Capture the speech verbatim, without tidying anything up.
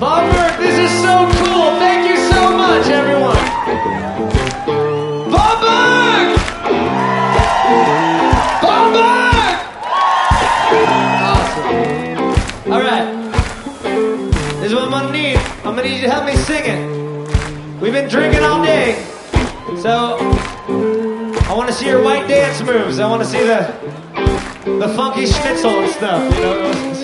Bob Burke, this is so cool. Thank you so much, everyone. Bob Burke! Bob Burke! Awesome. All right. This is what I'm gonna need. I'm gonna need you to help me sing it. We've been drinking all day, so I want to see your white dance moves. I want to see the the funky schnitzel and stuff. You know.